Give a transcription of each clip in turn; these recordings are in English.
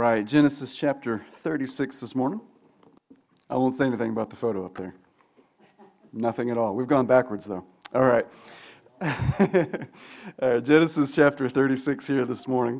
right, Genesis chapter 36 this morning. I won't say anything about the photo up there. Nothing at all. We've gone backwards, though. All right. Genesis chapter 36 here this morning.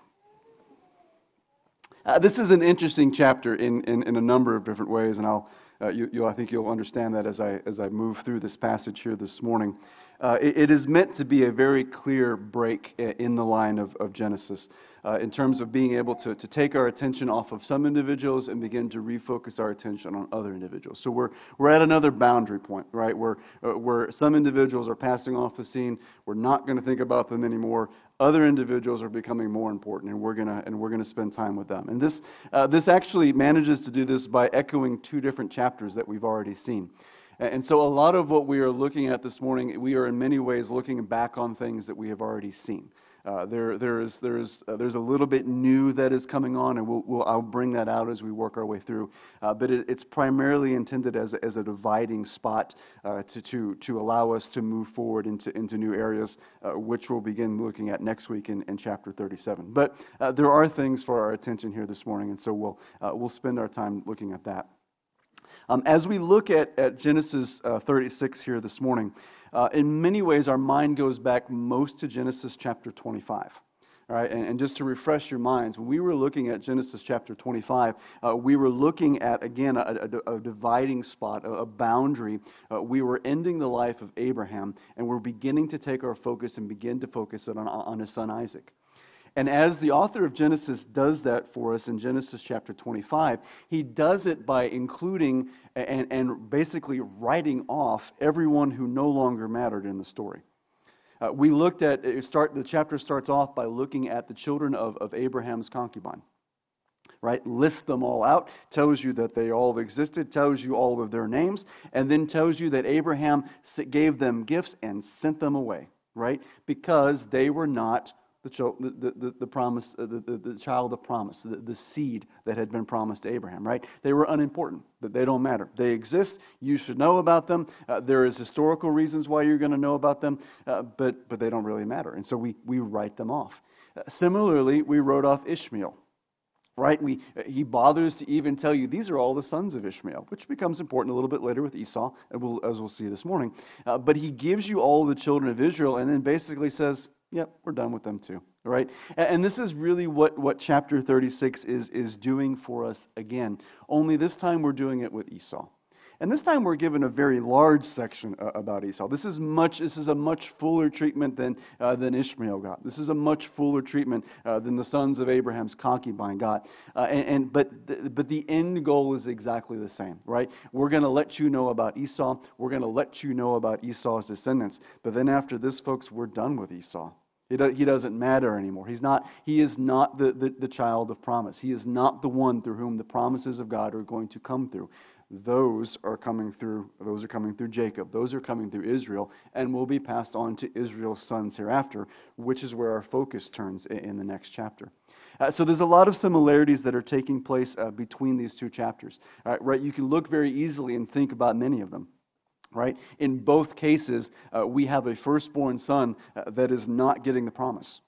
This is an interesting chapter in a number of different ways, and I think you'll understand that as I move through this passage here this morning. It is meant to be a very clear break in the line of Genesis in terms of being able to take our attention off of some individuals and begin to refocus our attention on other individuals. So we're at another boundary point, right? Where some individuals are passing off the scene. We're not going to think about them anymore. Other individuals are becoming more important, and we're gonna spend time with them. And this actually manages to do this by echoing two different chapters that we've already seen. And so a lot of what we are looking at this morning, we are in many ways looking back on things that we have already seen. There's a little bit new that is coming on, and I'll bring that out as we work our way through. But it's primarily intended as a dividing spot to allow us to move forward into new areas, which we'll begin looking at next week in chapter 37. But there are things for our attention here this morning, and so we'll spend our time looking at that. As we look at Genesis 36 here this morning, in many ways our mind goes back most to Genesis chapter 25. All right, and just to refresh your minds, when we were looking at Genesis chapter 25, we were looking at, again, a dividing spot, a boundary. We were ending the life of Abraham, and we're beginning to take our focus and begin to focus it on his son Isaac. And as the author of Genesis does that for us in Genesis chapter 25, he does it by including and basically writing off everyone who no longer mattered in the story. We looked at, the chapter starts off by looking at the children of Abraham's concubine. Right? Lists them all out, tells you that they all existed, tells you all of their names, and then tells you that Abraham gave them gifts and sent them away, right? Because they were not the child of promise, the seed that had been promised to Abraham, right? They were unimportant, but they don't matter. They exist. You should know about them. There is historical reasons why you're going to know about them, but they don't really matter. And so we write them off. Similarly, we wrote off Ishmael. Right? He bothers to even tell you these are all the sons of Ishmael, which becomes important a little bit later with Esau, as we'll see this morning. But he gives you all the children of Israel and then basically says, yep, we're done with them too. Right? And this is really what chapter 36 is doing for us again. Only this time we're doing it with Esau. And this time we're given a very large section about Esau. This is a much fuller treatment than Ishmael got. This is a much fuller treatment than the sons of Abraham's concubine got. But the end goal is exactly the same, right? We're going to let you know about Esau. We're going to let you know about Esau's descendants. But then after this, folks, we're done with Esau. He doesn't matter anymore. He is not the child of promise. He is not the one through whom the promises of God are going to come through. Those are coming through Jacob. Those are coming through Israel and will be passed on to Israel's sons hereafter, which is where our focus turns in the next chapter. So there's a lot of similarities that are taking place between these two chapters. Right? You can look very easily and think about many of them. Right? In both cases, we have a firstborn son that is not getting the promise.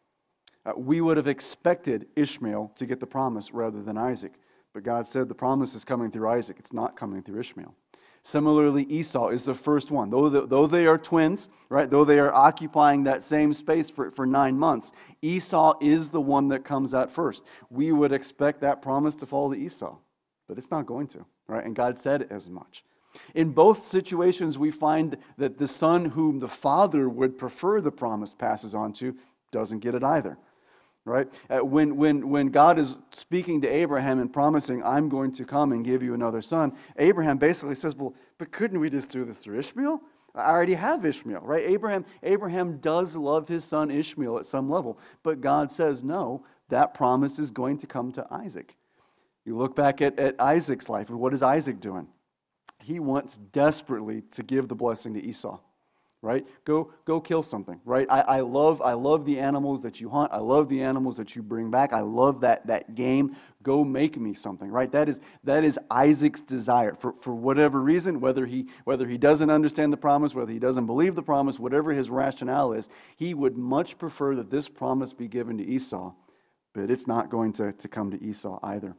We would have expected Ishmael to get the promise rather than Isaac. But God said the promise is coming through Isaac. It's not coming through Ishmael. Similarly, Esau is the first one. Though they are twins, right? Though they are occupying that same space for 9 months, Esau is the one that comes out first. We would expect that promise to fall to Esau, but it's not going to, right? And God said as much. In both situations, we find that the son whom the father would prefer the promise passes on to doesn't get it either. Right? When God is speaking to Abraham and promising, I'm going to come and give you another son, Abraham basically says, well, but couldn't we just do this through Ishmael? I already have Ishmael, right? Abraham does love his son Ishmael at some level, but God says, no, that promise is going to come to Isaac. You look back at Isaac's life, and what is Isaac doing? He wants desperately to give the blessing to Esau. Right? Go kill something, right? I love the animals that you hunt. I love the animals that you bring back. I love that game. Go make me something, right? That is Isaac's desire for whatever reason, whether he doesn't understand the promise, whether he doesn't believe the promise, whatever his rationale is, he would much prefer that this promise be given to Esau. but it's not going to come to Esau either.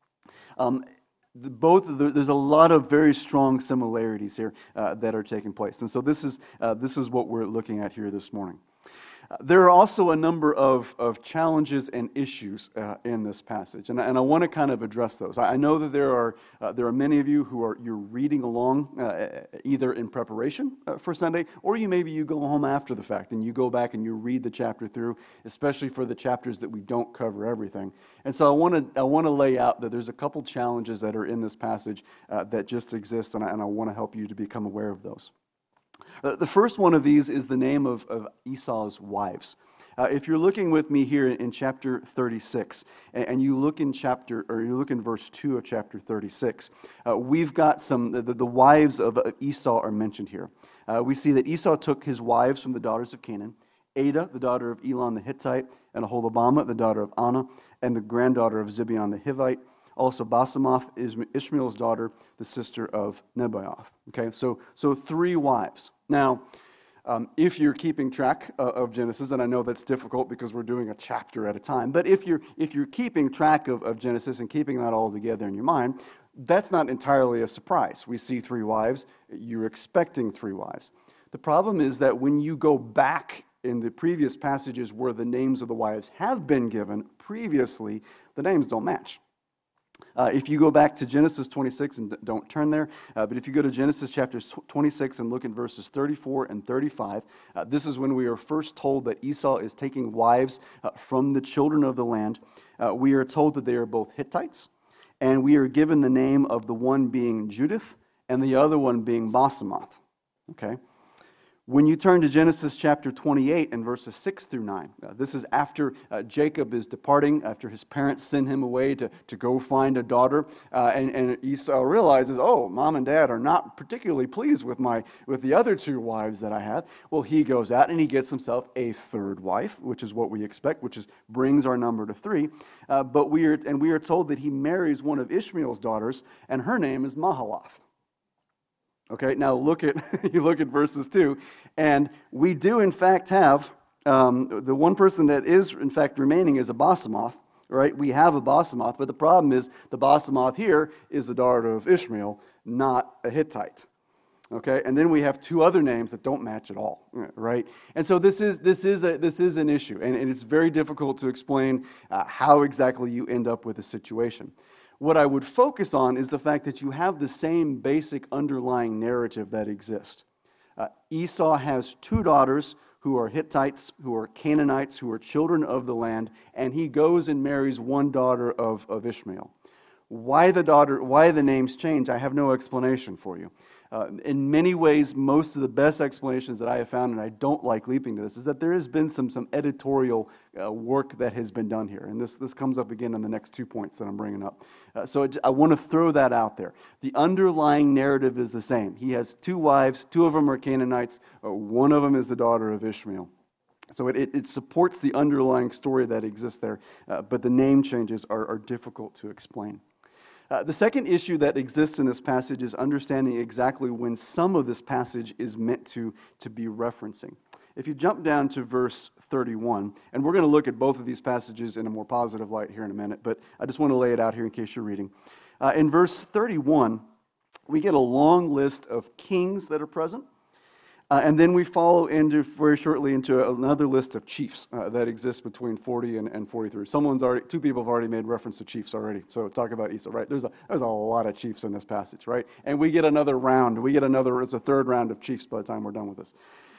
There's a lot of very strong similarities here that are taking place. And so this is what we're looking at here this morning. There are also a number of challenges and issues in this passage, and I want to kind of address those. I know that there are many of you you're reading along either in preparation for Sunday, or maybe you go home after the fact and you go back and you read the chapter through, especially for the chapters that we don't cover everything. And so I want to lay out that there's a couple challenges that are in this passage that just exist, and I want to help you to become aware of those. The first one of these is the name of Esau's wives. If you're looking with me here in chapter 36, and you look in verse 2 of chapter 36, we've got the wives of Esau are mentioned here. We see that Esau took his wives from the daughters of Canaan, Adah, the daughter of Elon the Hittite, and Aholibamah, the daughter of Anah, and the granddaughter of Zibeon the Hivite. Also, Basemath is Ishmael's daughter, the sister of Nebaioth. Okay, so 3 wives. Now, if you're keeping track of Genesis, and I know that's difficult because we're doing a chapter at a time, but if you're keeping track of Genesis and keeping that all together in your mind, that's not entirely a surprise. We see 3 wives. You're expecting 3 wives. The problem is that when you go back in the previous passages where the names of the wives have been given previously, the names don't match. If you go back to Genesis 26, and don't turn there, but if you go to Genesis chapter 26 and look in verses 34 and 35, this is when we are first told that Esau is taking wives from the children of the land. We are told that they are both Hittites, and we are given the name of the one being Judith and the other one being Basemath. Okay? When you turn to Genesis chapter 28 and verses 6 through 9, this is after Jacob is departing, after his parents send him away to go find a daughter, and Esau realizes, oh, mom and dad are not particularly pleased with the other 2 wives that I have. Well, he goes out and he gets himself a 3rd wife, which is what we expect, brings our number to 3. But we are told that he marries one of Ishmael's daughters, and her name is Mahalath. Okay, now you look at verses 2, and we do in fact have the one person that is in fact remaining is a Basemath, right? We have a Basemath, but the problem is the Basemath here is the daughter of Ishmael, not a Hittite. Okay, and then we have 2 other names that don't match at all, right? And so this is an issue, and it's very difficult to explain how exactly you end up with a situation. What I would focus on is the fact that you have the same basic underlying narrative that exists. Esau has 2 daughters who are Hittites, who are Canaanites, who are children of the land, and he goes and marries one daughter of Ishmael. Why the names change, I have no explanation for you. In many ways, most of the best explanations that I have found, and I don't like leaping to this, is that there has been some editorial work that has been done here. And this comes up again in the next 2 points that I'm bringing up. So I want to throw that out there. The underlying narrative is the same. He has 2 wives, 2 of them are Canaanites, one of them is the daughter of Ishmael. So it supports the underlying story that exists there, but the name changes are difficult to explain. The second issue that exists in this passage is understanding exactly when some of this passage is meant to be referencing. If you jump down to verse 31, and we're going to look at both of these passages in a more positive light here in a minute, but I just want to lay it out here in case you're reading. In verse 31, we get a long list of kings that are present. And then we follow very shortly into another list of chiefs that exists between 40 and 43. 2 people have already made reference to chiefs already. So talk about Esau, right? There's a lot of chiefs in this passage, right? And we get another round. It's a 3rd round of chiefs by the time we're done with this.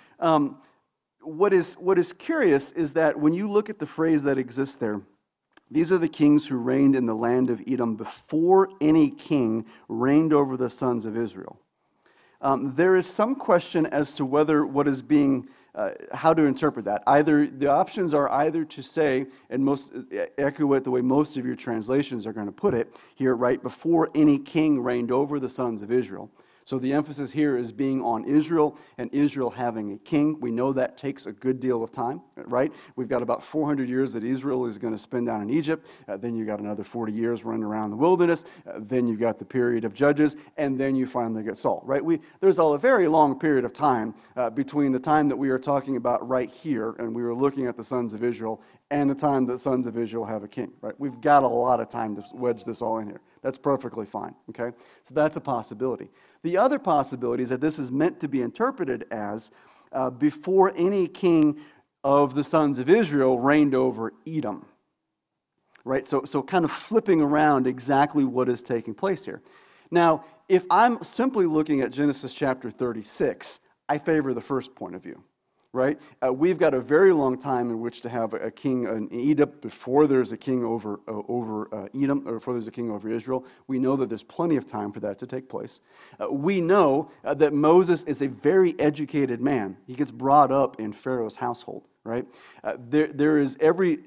What is curious is that when you look at the phrase that exists there, these are the kings who reigned in the land of Edom before any king reigned over the sons of Israel. There is some question as to whether what is being, how to interpret that. The options are either to say, and most echo it the way most of your translations are going to put it here, right, before any king reigned over the sons of Israel. So the emphasis here is being on Israel and Israel having a king. We know that takes a good deal of time, right? We've got about 400 years that Israel is going to spend down in Egypt. Then you've got another 40 years running around the wilderness. Then you've got the period of Judges, and then you finally get Saul, right? There's a very long period of time between the time that we are talking about right here, and we were looking at the sons of Israel, and the time that sons of Israel have a king, right? We've got a lot of time to wedge this all in here. That's perfectly fine, okay? So that's a possibility. The other possibility is that this is meant to be interpreted as before any king of the sons of Israel reigned over Edom, right? So kind of flipping around exactly what is taking place here. Now, if I'm simply looking at Genesis chapter 36, I favor the first point of view. Right? We've got a very long time in which to have a king in Egypt before there's a king over Edom, or before there's a king over Israel. We know that there's plenty of time for that to take place. We know that Moses is a very educated man. He gets brought up in Pharaoh's household. Right? There is every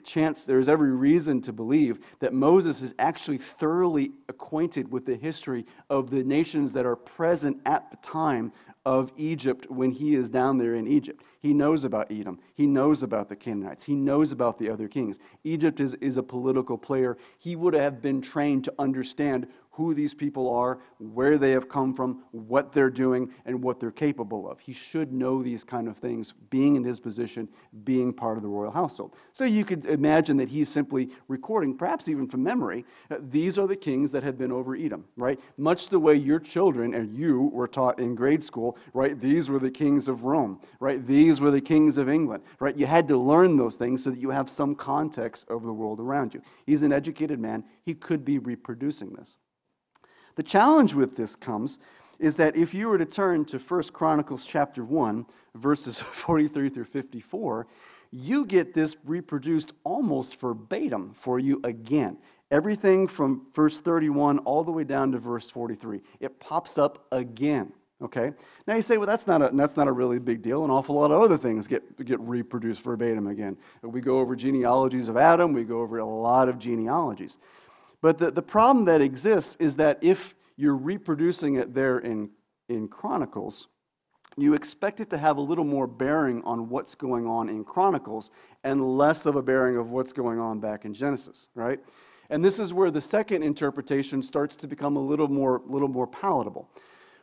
reason to believe that Moses is actually thoroughly acquainted with the history of the nations that are present at the time of Egypt when he is down there in Egypt. He knows about Edom. He knows about the Canaanites. He knows about the other kings. Egypt is a political player. He would have been trained to understand who these people are, where they have come from, what they're doing, and what they're capable of. He should know these kind of things, being in his position, being part of the royal household. So you could imagine that he's simply recording, perhaps even from memory, these are the kings that have been over Edom, right? Much the way your children and you were taught in grade school, right? These were the kings of Rome, right? These were the kings of England, right? You had to learn those things so that you have some context of the world around you. He's an educated man. He could be reproducing this. The challenge with this is that if you were to turn to 1 Chronicles chapter 1, verses 43 through 54, you get this reproduced almost verbatim for you again. Everything from verse 31 all the way down to verse 43. It pops up again. Okay? Now you say, well, that's not a really big deal. An awful lot of other things get reproduced verbatim again. We go over genealogies of Adam. We go over a lot of genealogies. But the problem that exists is that if you're reproducing it there in Chronicles, you expect it to have a little more bearing on what's going on in Chronicles and less of a bearing of what's going on back in Genesis, right? And this is where the second interpretation starts to become a little more palatable.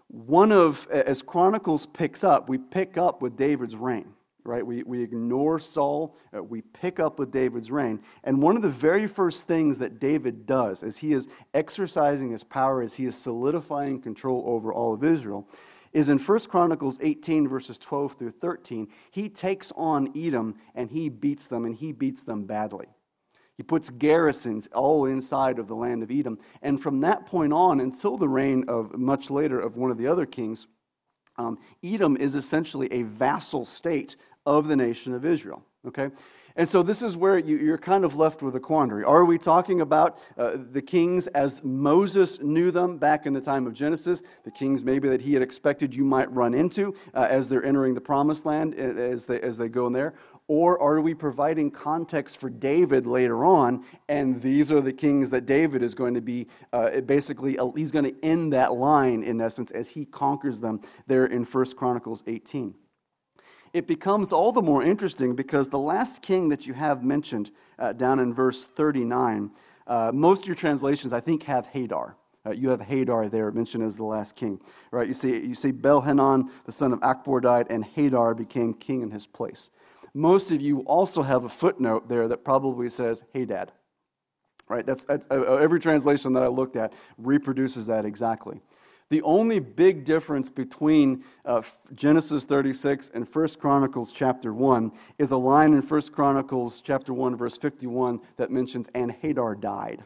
As Chronicles picks up, we pick up with David's reign. Right? We ignore Saul, we pick up with David's reign. And one of the very first things that David does as he is exercising his power, as he is solidifying control over all of Israel, is in 1 Chronicles 18, verses 12 through 13, he takes on Edom and he beats them badly. He puts garrisons all inside of the land of Edom. And from that point on, until the reign of much later of one of the other kings, Edom is essentially a vassal state of the nation of Israel, okay? And so this is where you're kind of left with a quandary. Are we talking about the kings as Moses knew them back in the time of Genesis, the kings maybe that he had expected you might run into as they're entering the promised land, as they go in there? Or are we providing context for David later on, and these are the kings that David is going to be, he's going to end that line, in essence, as he conquers them there in 1 Chronicles 18. It becomes all the more interesting because the last king that you have mentioned down in verse 39, most of your translations, I think, have Hadar. You have Hadar there mentioned as the last king, right? You see Bel-Hanan, the son of Akbor, died, and Hadar became king in his place. Most of you also have a footnote there that probably says Hadad, right? That's every translation that I looked at reproduces that exactly. The only big difference between Genesis 36 and 1 Chronicles chapter 1 is a line in 1 Chronicles chapter 1, verse 51 that mentions, and Hadad died.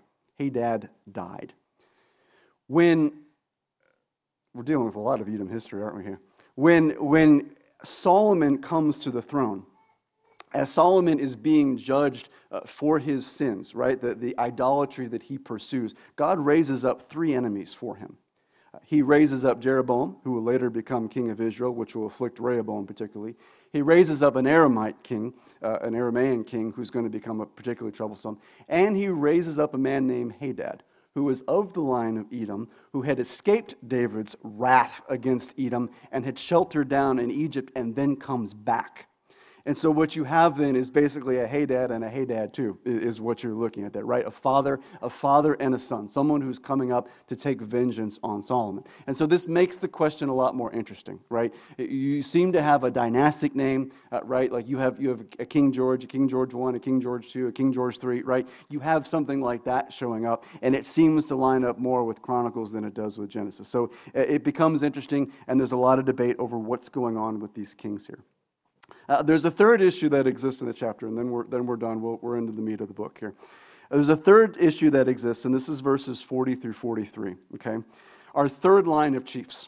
When, we're dealing with a lot of Edom history, aren't we here? When Solomon comes to the throne, as Solomon is being judged for his sins, right, the idolatry that he pursues, God raises up three enemies for him. He raises up Jeroboam, who will later become king of Israel, which will afflict Rehoboam particularly. He raises up an Aramite king, an Aramaean king, who's going to become particularly troublesome. And he raises up a man named Hadad, who was of the line of Edom, who had escaped David's wrath against Edom and had sheltered down in Egypt and then comes back. And so what you have then is basically a hey dad and a hey dad too, is what you're looking at there, right? A father and a son, someone who's coming up to take vengeance on Solomon. And so this makes the question a lot more interesting, right? You seem to have a dynastic name, right? Like you have a King George I, a King George II, a King George III, right? You have something like that showing up, and it seems to line up more with Chronicles than it does with Genesis. So it becomes interesting, and there's a lot of debate over what's going on with these kings here. There's a third issue that exists in the chapter, and then we're done. We're into the meat of the book here. There's a third issue that exists, and this is verses 40 through 43. Okay, our third line of chiefs.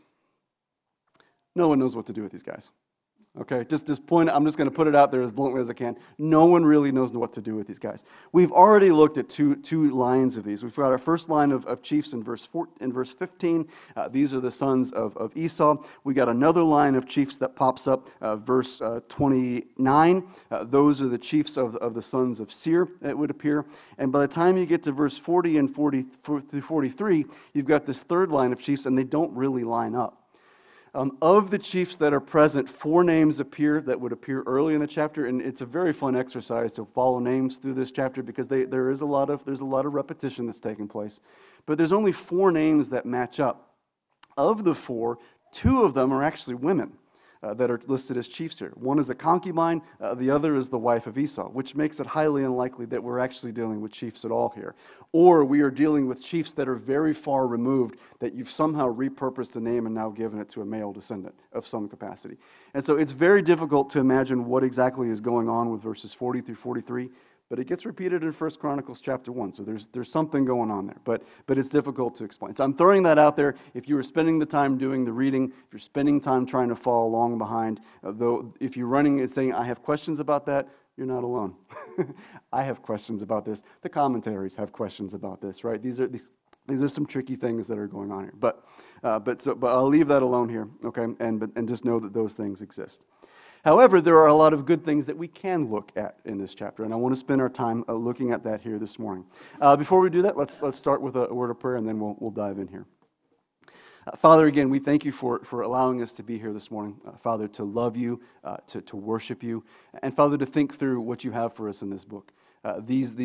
No one knows what to do with these guys. Okay, just point. I'm just going to put it out there as bluntly as I can. No one really knows what to do with these guys. We've already looked at two lines of these. We've got our first line of chiefs in verse 15. These are the sons of Esau. We got another line of chiefs that pops up, verse 29. Those are the chiefs of the sons of Seir. It would appear. And by the time you get to verse 40 and 40 through 43, you've got this third line of chiefs, and they don't really line up. Of the chiefs that are present, 4 names appear that would appear early in the chapter, and it's a very fun exercise to follow names through this chapter because there's a lot of repetition that's taking place. But there's only 4 names that match up. Of the 4, 2 of them are actually women that are listed as chiefs here. One is a concubine, the other is the wife of Esau, which makes it highly unlikely that we're actually dealing with chiefs at all here. Or we are dealing with chiefs that are very far removed, that you've somehow repurposed the name and now given it to a male descendant of some capacity. And so it's very difficult to imagine what exactly is going on with verses 40 through 43, but it gets repeated in 1 Chronicles chapter 1, so there's something going on there, but it's difficult to explain. So I'm throwing that out there. If you were spending the time doing the reading, if you're spending time trying to follow along behind, though if you're running and saying, I have questions about that, you're not alone. I have questions about this. The commentaries have questions about this, right? These are some tricky things that are going on here, but I'll leave that alone here, okay? And just know that those things exist. However, there are a lot of good things that we can look at in this chapter, and I want to spend our time looking at that here this morning. Before we do that, let's start with a word of prayer, and then we'll dive in here. Father, again, we thank you for allowing us to be here this morning. Father, to love you, to worship you, and Father, to think through what you have for us in this book. These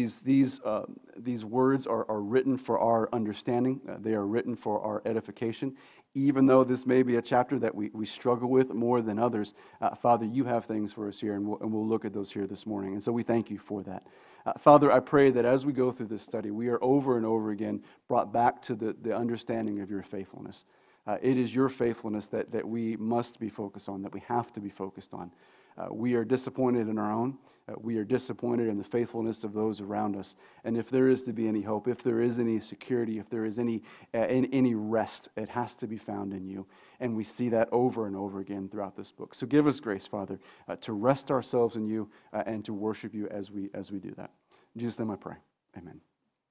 words are written for our understanding. They are written for our edification. Even though this may be a chapter that we struggle with more than others, Father, you have things for us here, and we'll look at those here this morning. And so we thank you for that. Father, I pray that as we go through this study, we are over and over again brought back to the understanding of your faithfulness. It is your faithfulness that we must be focused on, that we have to be focused on. We are disappointed in our own. We are disappointed in the faithfulness of those around us. And if there is to be any hope, if there is any security, if there is any rest, it has to be found in you. And we see that over and over again throughout this book. So give us grace, Father, to rest ourselves in you and to worship you as we do that. In Jesus' name I pray. Amen.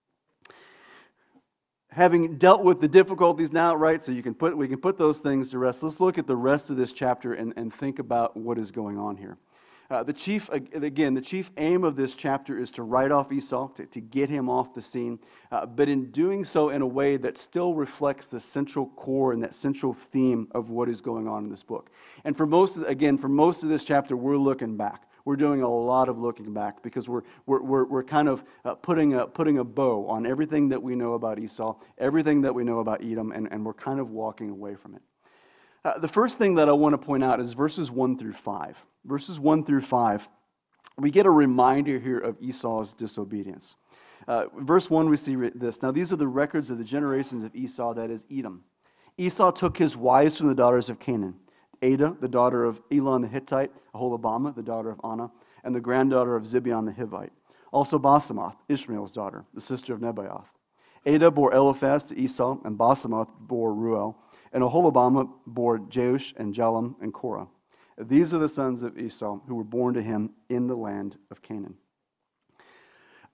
Having dealt with the difficulties now, right, so we can put those things to rest. Let's look at the rest of this chapter and think about what is going on here. The chief aim of this chapter is to write off Esau, to get him off the scene, but in doing so in a way that still reflects the central core and that central theme of what is going on in this book. And for most of this chapter, we're looking back. We're doing a lot of looking back because we're kind of putting a bow on everything that we know about Esau, everything that we know about Edom, and we're kind of walking away from it. The first thing that I want to point out is verses 1 through 5. Verses 1 through 5, we get a reminder here of Esau's disobedience. Verse 1, we see this. Now these are the records of the generations of Esau, that is Edom. Esau took his wives from the daughters of Canaan. Adah, the daughter of Elon the Hittite, Aholibamah, the daughter of Anna, and the granddaughter of Zibeon the Hivite. Also Basemath, Ishmael's daughter, the sister of Nebaioth. Adah bore Eliphaz to Esau, and Basemath bore Ruel, and Aholibamah bore Jeush and Jalam and Korah. These are the sons of Esau who were born to him in the land of Canaan.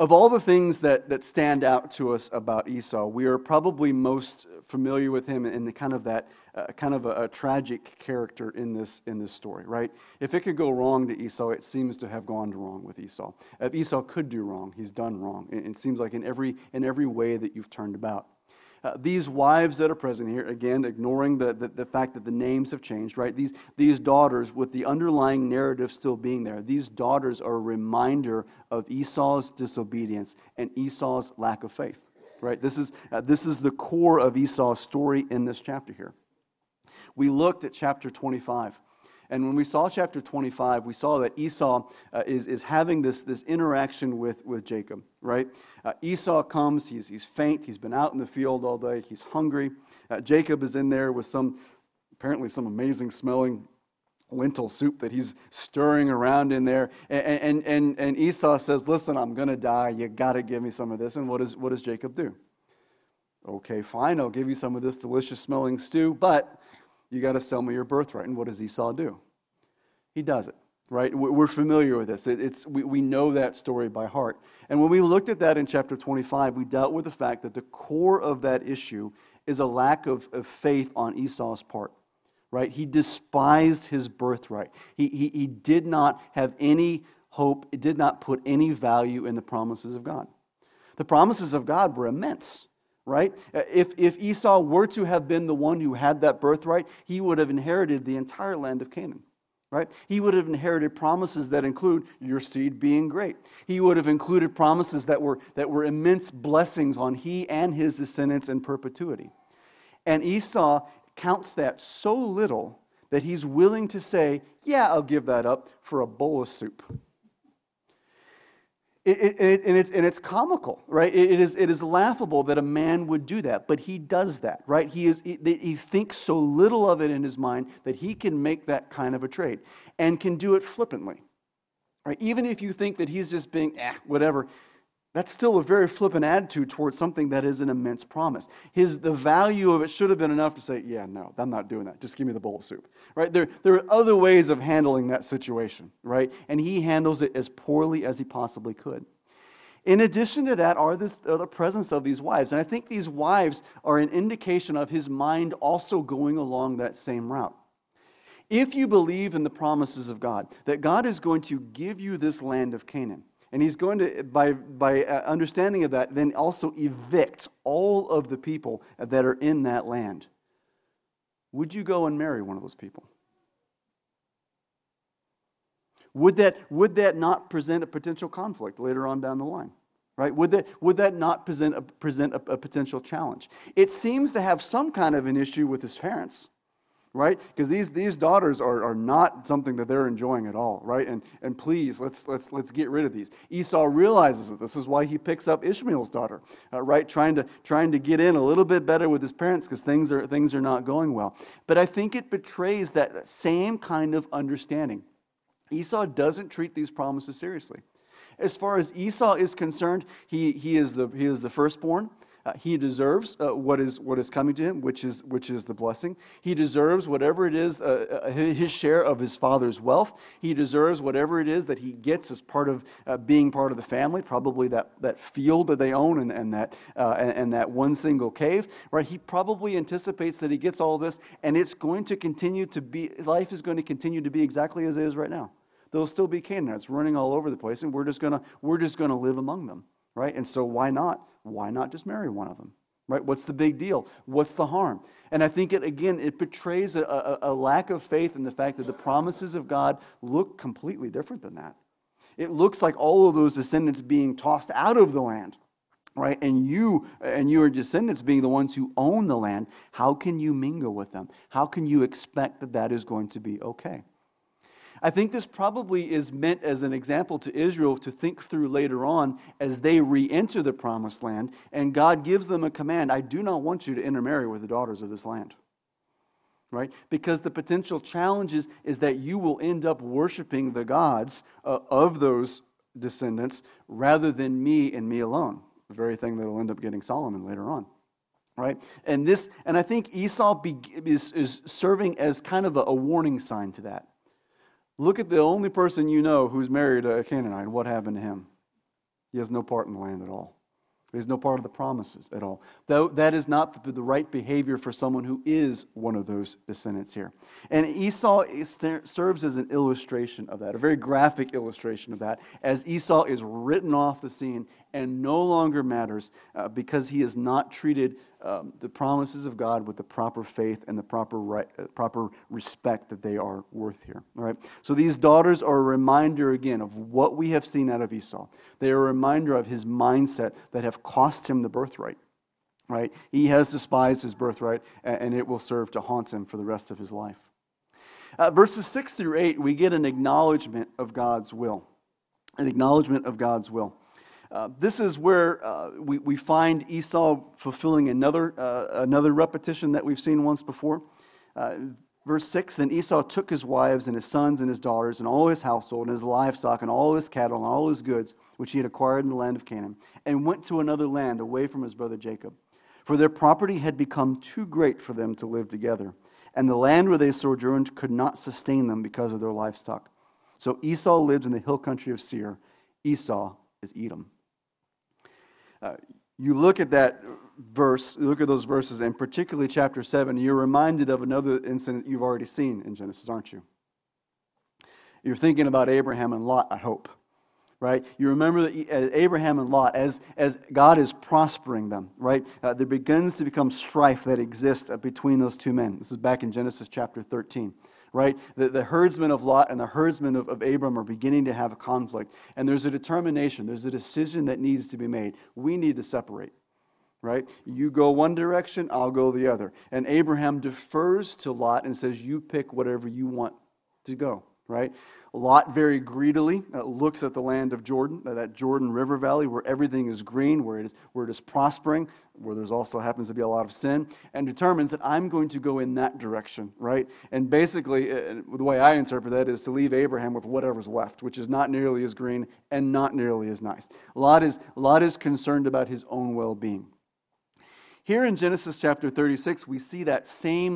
Of all the things that stand out to us about Esau, we are probably most familiar with him in the kind of a tragic character in this story, right? If it could go wrong to Esau, it seems to have gone wrong with Esau. If Esau could do wrong, he's done wrong. It seems like in every way that you've turned about. These wives that are present here, again, ignoring the fact that the names have changed, right? These daughters, with the underlying narrative still being there, these daughters are a reminder of Esau's disobedience and Esau's lack of faith, right? This is the core of Esau's story in this chapter here. We looked at chapter 25. And when we saw chapter 25, we saw that Esau is having this interaction with Jacob, right? Esau comes, he's faint, he's been out in the field all day, he's hungry. Jacob is in there with apparently some amazing smelling lentil soup that he's stirring around in there. And Esau says, listen, I'm going to die, you got to give me some of this. And what does Jacob do? Okay, fine, I'll give you some of this delicious smelling stew, but you got to sell me your birthright. And what does Esau do? He does it, right? We're familiar with this. We know that story by heart. And when we looked at that in chapter 25, we dealt with the fact that the core of that issue is a lack of faith on Esau's part, right? He despised his birthright. He did not have any hope. He did not put any value in the promises of God. The promises of God were immense. Right? If Esau were to have been the one who had that birthright, he would have inherited the entire land of Canaan. Right? He would have inherited promises that include your seed being great. He would have included promises that were immense blessings on he and his descendants in perpetuity. And Esau counts that so little that he's willing to say, yeah, I'll give that up for a bowl of soup. It's comical, right? It is laughable that a man would do that, but he does that, right? He thinks so little of it in his mind that he can make that kind of a trade and can do it flippantly, right? Even if you think that he's just being, whatever, that's still a very flippant attitude towards something that is an immense promise. The value of it should have been enough to say, yeah, no, I'm not doing that. Just give me the bowl of soup, right? There are other ways of handling that situation, right? And he handles it as poorly as he possibly could. In addition to that are the presence of these wives. And I think these wives are an indication of his mind also going along that same route. If you believe in the promises of God, that God is going to give you this land of Canaan, and he's going to, by understanding of that, then also evict all of the people that are in that land. Would you go and marry one of those people? Would that not present a potential conflict later on down the line? Right? Would that not present a potential challenge? It seems to have some kind of an issue with his parents. Right? Because these daughters are not something that they're enjoying at all, right? And please, let's get rid of these. Esau realizes that this is why he picks up Ishmael's daughter, right? Trying to get in a little bit better with his parents because things are not going well. But I think it betrays that same kind of understanding. Esau doesn't treat these promises seriously. As far as Esau is concerned, he is the firstborn. He deserves what is coming to him, which is the blessing. He deserves whatever it is, his share of his father's wealth. He deserves whatever it is that he gets as part of being part of the family, probably that field that they own and that one single cave. Right? He probably anticipates that he gets all this, and it's going to continue to be, life is going to continue to be exactly as it is right now. There'll still be Canaanites running all over the place, and we're just gonna live among them. Right? And so why not? Why not just marry one of them? Right? What's the big deal? What's the harm? And I think it betrays a lack of faith in the fact that the promises of God look completely different than that. It looks like all of those descendants being tossed out of the land, right? And your descendants being the ones who own the land. How can you mingle with them? How can you expect that is going to be okay? I think this probably is meant as an example to Israel to think through later on as they re-enter the promised land, and God gives them a command: I do not want you to intermarry with the daughters of this land. Right? Because the potential challenge is that you will end up worshiping the gods of those descendants rather than me and me alone. The very thing that will end up getting Solomon later on. Right? And I think Esau is serving as kind of a warning sign to that. Look at the only person you know who's married a Canaanite. What happened to him? He has no part in the land at all. He has no part of the promises at all. Though that is not the right behavior for someone who is one of those descendants here. And Esau serves as an illustration of that, a very graphic illustration of that, as Esau is written off the scene and no longer matters because he has not treated the promises of God with the proper faith and the proper respect that they are worth here. All right? So these daughters are a reminder again of what we have seen out of Esau. They are a reminder of his mindset that have cost him the birthright. Right? He has despised his birthright, and it will serve to haunt him for the rest of his life. Verses 6 through 8, we get an acknowledgement of God's will. An acknowledgement of God's will. This is where we find Esau fulfilling another repetition that we've seen once before. Verse 6, then Esau took his wives and his sons and his daughters and all his household and his livestock and all his cattle and all his goods, which he had acquired in the land of Canaan, and went to another land away from his brother Jacob. For their property had become too great for them to live together, and the land where they sojourned could not sustain them because of their livestock. So Esau lived in the hill country of Seir. Esau is Edom. You look at that verse, you look at those verses, and particularly chapter 7, you're reminded of another incident you've already seen in Genesis, aren't you? You're thinking about Abraham and Lot, I hope. Right? You remember that Abraham and Lot, as God is prospering them, right? There begins to become strife that exists between those two men. This is back in Genesis chapter 13. Right? The herdsmen of Lot and the herdsmen of Abram are beginning to have a conflict. And there's a determination, there's a decision that needs to be made. We need to separate. Right? You go one direction, I'll go the other. And Abraham defers to Lot and says, you pick whatever you want to go. Right? Lot very greedily looks at the land of Jordan, that Jordan River Valley, where everything is green, where it is prospering, where there's also happens to be a lot of sin, and determines that I'm going to go in that direction, right? And basically, the way I interpret that is to leave Abraham with whatever's left, which is not nearly as green and not nearly as nice. Lot is concerned about his own well-being. Here in Genesis chapter 36, we see that same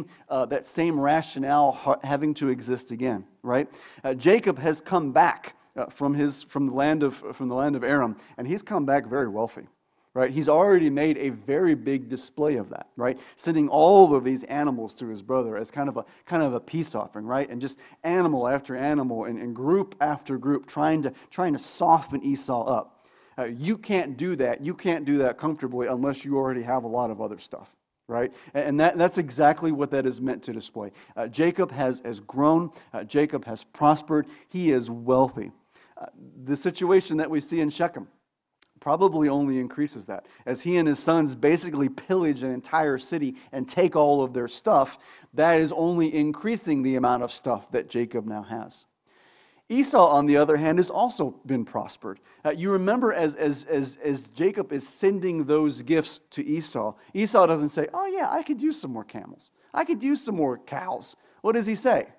rationale having to exist again, right? Jacob has come back from the land of Aram, and he's come back very wealthy, right? He's already made a very big display of that, right? Sending all of these animals to his brother as kind of a peace offering, right? And just animal after animal and group after group trying to soften Esau up. You can't do that. You can't do that comfortably unless you already have a lot of other stuff, right? And that's exactly what that is meant to display. Jacob has grown. Jacob has prospered. He is wealthy. The situation that we see in Shechem probably only increases that. As he and his sons basically pillage an entire city and take all of their stuff, that is only increasing the amount of stuff that Jacob now has. Esau, on the other hand, has also been prospered. You remember as Jacob is sending those gifts to Esau, Esau doesn't say, oh yeah, I could use some more camels. I could use some more cows. What does he say?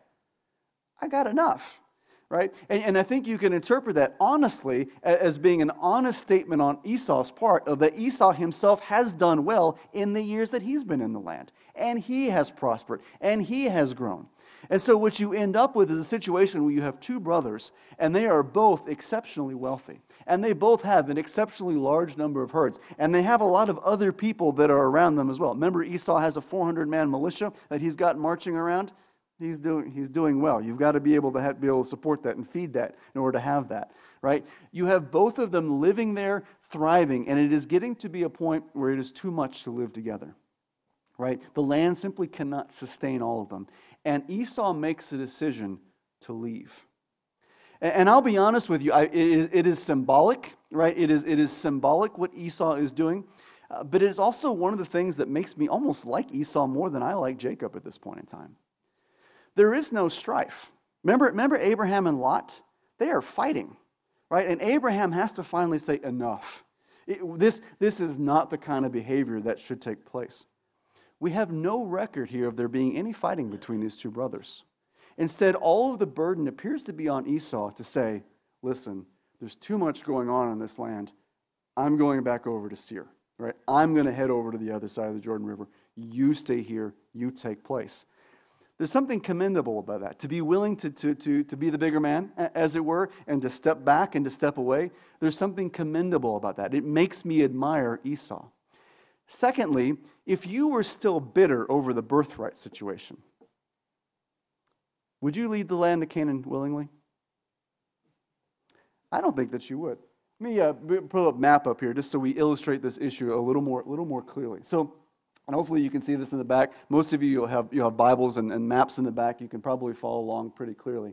I got enough, right? And I think you can interpret that honestly as being an honest statement on Esau's part of that Esau himself has done well in the years that he's been in the land. And he has prospered, and he has grown. And so what you end up with is a situation where you have two brothers, and they are both exceptionally wealthy. And they both have an exceptionally large number of herds. And they have a lot of other people that are around them as well. Remember, Esau has a 400-man militia that he's got marching around? He's doing well. You've got to be able to support that and feed that in order to have that, right? You have both of them living there, thriving, and it is getting to be a point where it is too much to live together, right? The land simply cannot sustain all of them. And Esau makes a decision to leave. And I'll be honest with you, it is symbolic, right? It is symbolic what Esau is doing, but it is also one of the things that makes me almost like Esau more than I like Jacob at this point in time. There is no strife. Remember Abraham and Lot? They are fighting, right? And Abraham has to finally say, enough. This is not the kind of behavior that should take place. We have no record here of there being any fighting between these two brothers. Instead, all of the burden appears to be on Esau to say, listen, there's too much going on in this land. I'm going back over to Seir, right? I'm going to head over to the other side of the Jordan River. You stay here. You take place. There's something commendable about that. To be willing to be the bigger man, as it were, and to step back and to step away. There's something commendable about that. It makes me admire Esau. Secondly, if you were still bitter over the birthright situation, would you leave the land of Canaan willingly? I don't think that you would. Let me pull a map up here just so we illustrate this issue a little more clearly. So, and hopefully you can see this in the back. Most of you, you'll have Bibles and maps in the back. You can probably follow along pretty clearly.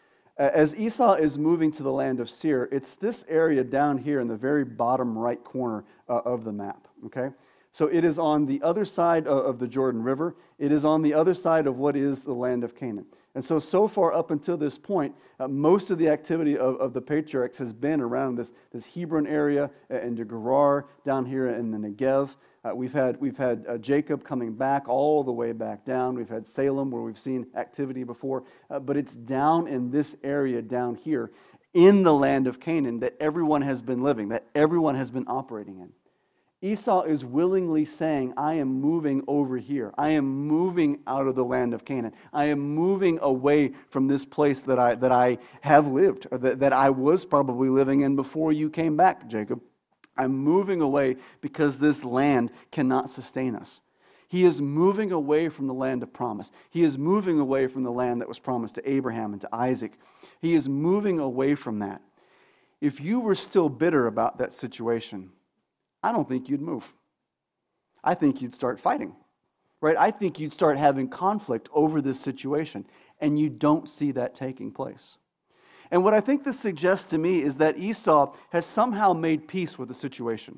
As Esau is moving to the land of Seir, it's this area down here in the very bottom right corner of the map. Okay, so it is on the other side of the Jordan River. It is on the other side of what is the land of Canaan. And so far up until this point, most of the activity of the patriarchs has been around this Hebron area and Gerar down here in the Negev. We've had Jacob coming back all the way back down. We've had Salem where we've seen activity before. But it's down in this area down here in the land of Canaan that everyone has been living, that everyone has been operating in. Esau is willingly saying, I am moving over here. I am moving out of the land of Canaan. I am moving away from this place that I have lived, or that I was probably living in before you came back, Jacob. I'm moving away because this land cannot sustain us. He is moving away from the land of promise. He is moving away from the land that was promised to Abraham and to Isaac. He is moving away from that. If you were still bitter about that situation, I don't think you'd move. I think you'd start fighting, right? I think you'd start having conflict over this situation, and you don't see that taking place. And what I think this suggests to me is that Esau has somehow made peace with the situation.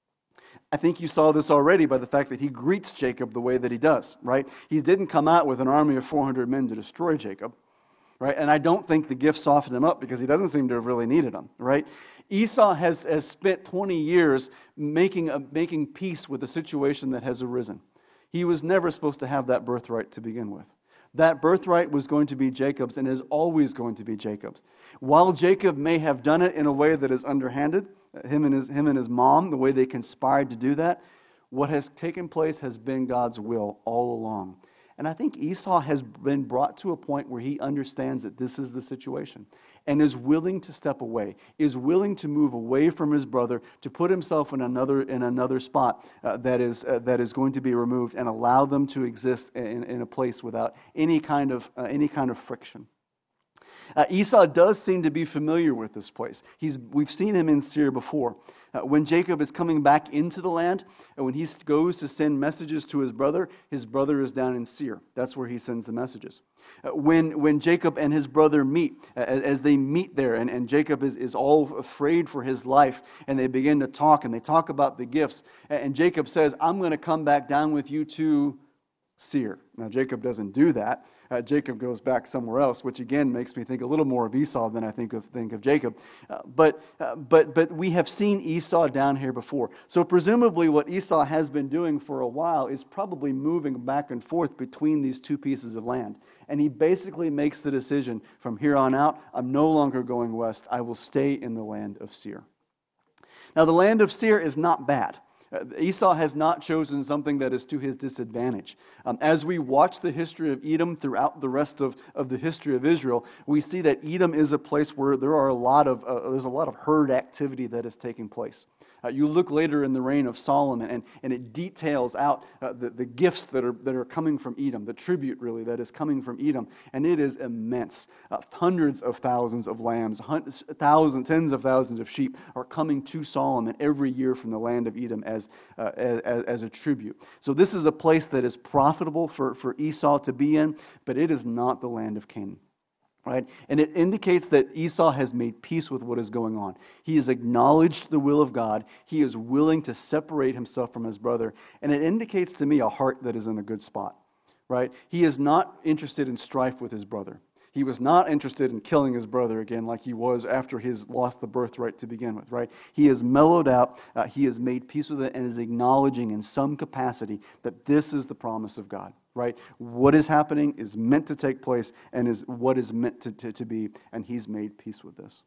I think you saw this already by the fact that he greets Jacob the way that he does, right? He didn't come out with an army of 400 men to destroy Jacob, right? And I don't think the gift softened him up because he doesn't seem to have really needed them, right? Esau has spent 20 years making peace with the situation that has arisen. He was never supposed to have that birthright to begin with. That birthright was going to be Jacob's and is always going to be Jacob's. While Jacob may have done it in a way that is underhanded, him and his mom, the way they conspired to do that, what has taken place has been God's will all along. And I think Esau has been brought to a point where he understands that this is the situation and is willing to step away, is willing to move away from his brother, to put himself in another spot that is going to be removed and allow them to exist in a place without any kind of friction. Esau does seem to be familiar with this place. We've seen him in Seir before. When Jacob is coming back into the land, and when he goes to send messages to his brother is down in Seir. That's where he sends the messages. When Jacob and his brother meet, as they meet there, and Jacob is all afraid for his life, and they begin to talk, and they talk about the gifts, and Jacob says, I'm going to come back down with you to Seir. Now, Jacob doesn't do that. Jacob goes back somewhere else, which again makes me think a little more of Esau than I think of Jacob. But we have seen Esau down here before. So presumably what Esau has been doing for a while is probably moving back and forth between these two pieces of land. And he basically makes the decision, from here on out, I'm no longer going west. I will stay in the land of Seir. Now, the land of Seir is not bad. Esau has not chosen something that is to his disadvantage. As we watch the history of Edom throughout the rest of the history of Israel, we see that Edom is a place where there's a lot of herd activity that is taking place. You look later in the reign of Solomon, and it details out the gifts that are coming from Edom, the tribute really that is coming from Edom, and it is immense. Hundreds of thousands of lambs, tens of thousands of sheep are coming to Solomon every year from the land of Edom as a tribute. So this is a place that is profitable for Esau to be in, but it is not the land of Canaan. Right? And it indicates that Esau has made peace with what is going on. He has acknowledged the will of God. He is willing to separate himself from his brother. And it indicates to me a heart that is in a good spot. Right? He is not interested in strife with his brother. He was not interested in killing his brother again like he was after he's lost the birthright to begin with. Right? He has mellowed out. He has made peace with it and is acknowledging in some capacity that this is the promise of God. Right? What is happening is meant to take place and is what is meant to be, and he's made peace with this.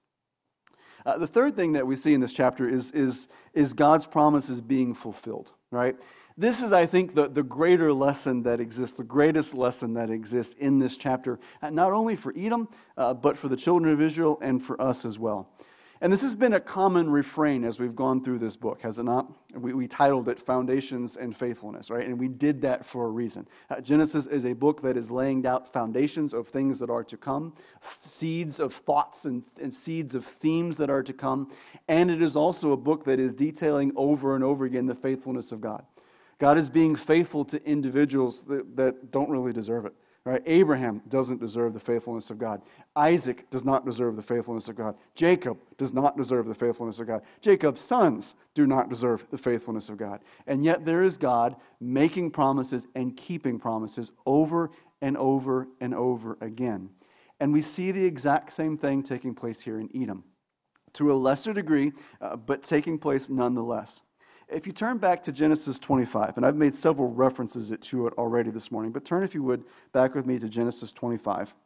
The third thing that we see in this chapter is God's promises being fulfilled. Right? This is, I think, the greater lesson that exists, the greatest lesson that exists in this chapter, not only for Edom, but for the children of Israel and for us as well. And this has been a common refrain as we've gone through this book, has it not? We titled it Foundations and Faithfulness, right? And we did that for a reason. Genesis is a book that is laying out foundations of things that are to come, seeds of thoughts and seeds of themes that are to come. And it is also a book that is detailing over and over again the faithfulness of God. God is being faithful to individuals that don't really deserve it. Right? Abraham doesn't deserve the faithfulness of God. Isaac does not deserve the faithfulness of God. Jacob does not deserve the faithfulness of God. Jacob's sons do not deserve the faithfulness of God. And yet there is God making promises and keeping promises over and over and over again. And we see the exact same thing taking place here in Edom. To a lesser degree, but taking place nonetheless. If you turn back to Genesis 25, and I've made several references to it already this morning, but turn, if you would, back with me to Genesis 25.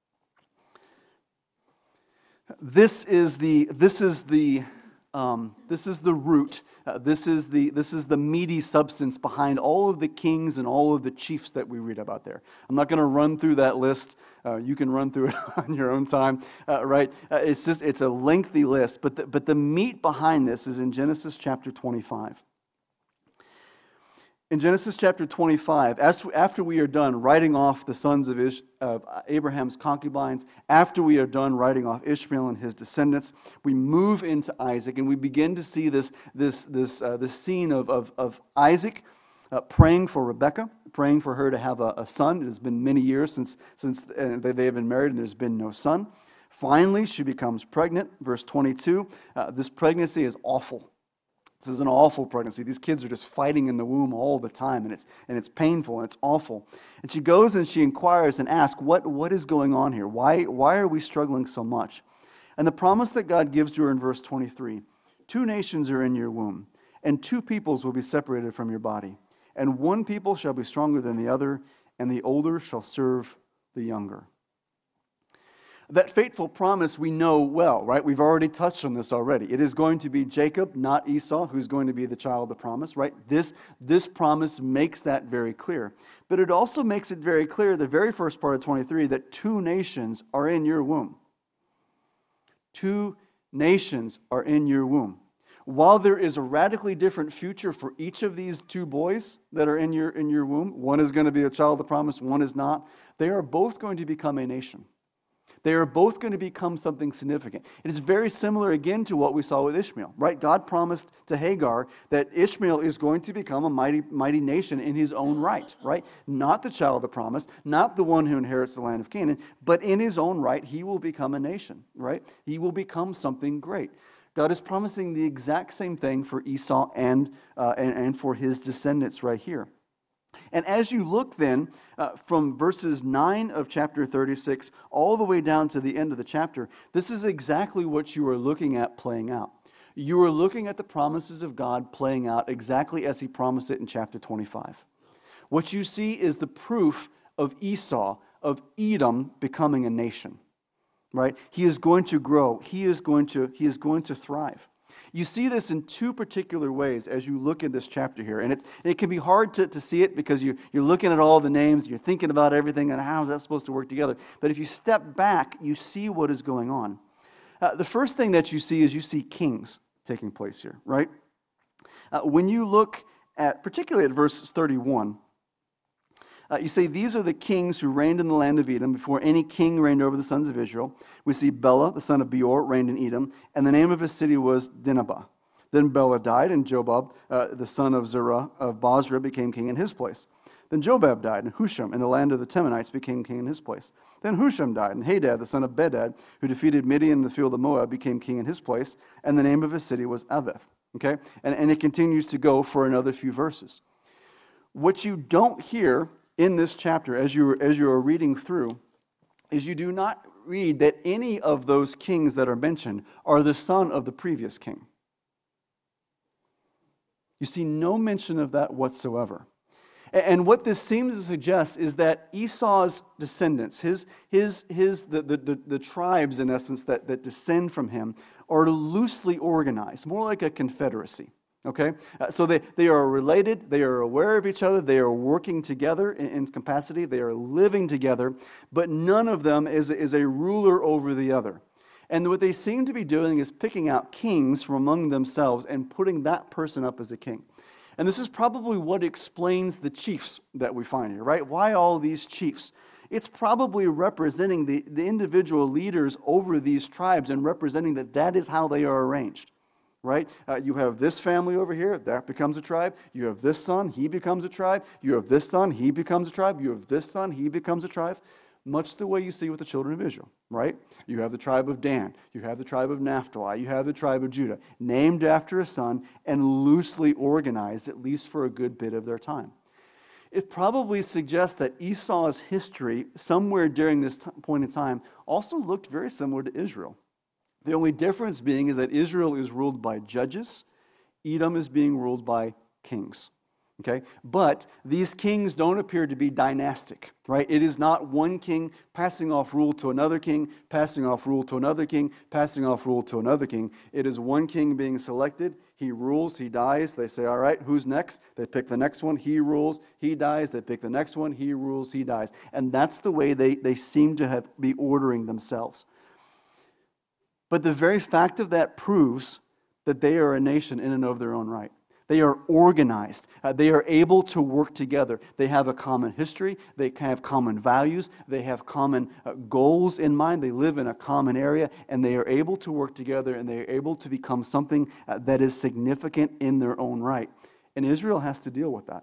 This is the root. This is the meaty substance behind all of the kings and all of the chiefs that we read about there. I'm not going to run through that list. You can run through it on your own time, right? It's a lengthy list, but the meat behind this is in Genesis chapter 25. In Genesis chapter 25, after we are done writing off the sons of Abraham's concubines, after we are done writing off Ishmael and his descendants, we move into Isaac, and we begin to see this scene of Isaac praying for Rebekah, praying for her to have a son. It has been many years since they have been married, and there's been no son. Finally, she becomes pregnant. Verse 22, this pregnancy is awful. This is an awful pregnancy. These kids are just fighting in the womb all the time, and it's painful and it's awful. And she goes and she inquires and asks, what is going on here? Why are we struggling so much? And the promise that God gives to her in verse 23, 2 nations are in your womb, and 2 peoples will be separated from your body. And one people shall be stronger than the other, and the older shall serve the younger. That fateful promise we know well, right? We've already touched on this already. It is going to be Jacob, not Esau, who's going to be the child of the promise, right? This promise makes that very clear. But it also makes it very clear, the very first part of 23, that 2 nations are in your womb. 2 nations are in your womb. While there is a radically different future for each of these 2 boys that are in your womb, one is going to be a child of the promise, one is not, they are both going to become a nation. They are both going to become something significant. It is very similar again to what we saw with Ishmael, right? God promised to Hagar that Ishmael is going to become a mighty nation in his own right? Not the child of the promise, not the one who inherits the land of Canaan, but in his own right, he will become a nation, right? He will become something great. God is promising the exact same thing for Esau and for his descendants right here. And as you look then from verses 9 of chapter 36 all the way down to the end of the chapter, this is exactly what you are looking at playing out. You are looking at the promises of God playing out exactly as he promised it in chapter 25. What you see is the proof of Esau, of Edom becoming a nation. Right? He is going to grow. He is going to thrive. You see this in 2 particular ways as you look at this chapter here. And it can be hard to see it because you're looking at all the names, you're thinking about everything, and how is that supposed to work together? But if you step back, you see what is going on. The first thing that you see is you see kings taking place here, right? When you look at, particularly at verse 31, you say, these are the kings who reigned in the land of Edom before any king reigned over the sons of Israel. We see Bela, the son of Beor, reigned in Edom, and the name of his city was Dinhabah. Then Bela died, and Jobab, the son of Zerah of Bozrah, became king in his place. Then Jobab died, and Husham in the land of the Temanites became king in his place. Then Husham died, and Hadad, the son of Bedad, who defeated Midian in the field of Moab, became king in his place, and the name of his city was Avith. Okay? And it continues to go for another few verses. What you don't hear in this chapter, as you are reading through, is you do not read that any of those kings that are mentioned are the son of the previous king. You see no mention of that whatsoever. And what this seems to suggest is that Esau's descendants, the tribes in essence that descend from him, are loosely organized, more like a confederacy. Okay? So they are related, they are aware of each other, they are working together in capacity, they are living together, but none of them is a ruler over the other. And what they seem to be doing is picking out kings from among themselves and putting that person up as a king. And this is probably what explains the chiefs that we find here, right? Why all these chiefs? It's probably representing the individual leaders over these tribes and representing that is how they are arranged. Right? You have this family over here, that becomes a tribe. You have this son, he becomes a tribe. You have this son, he becomes a tribe. You have this son, he becomes a tribe. Much the way you see with the children of Israel, right? You have the tribe of Dan. You have the tribe of Naphtali. You have the tribe of Judah, named after a son and loosely organized, at least for a good bit of their time. It probably suggests that Esau's history, somewhere during this point in time, also looked very similar to Israel. The only difference being is that Israel is ruled by judges, Edom is being ruled by kings. Okay? But these kings don't appear to be dynastic, right? It is not one king passing off rule to another king, passing off rule to another king, passing off rule to another king. It is one king being selected. He rules, he dies. They say, all right, who's next? They pick the next one. He rules, he dies. They pick the next one. He rules, he dies. And that's the way they seem to be ordering themselves. But the very fact of that proves that they are a nation in and of their own right. They are organized. They are able to work together. They have a common history. They have common values. They have common goals in mind. They live in a common area, and they are able to work together, and they are able to become something that is significant in their own right. And Israel has to deal with that.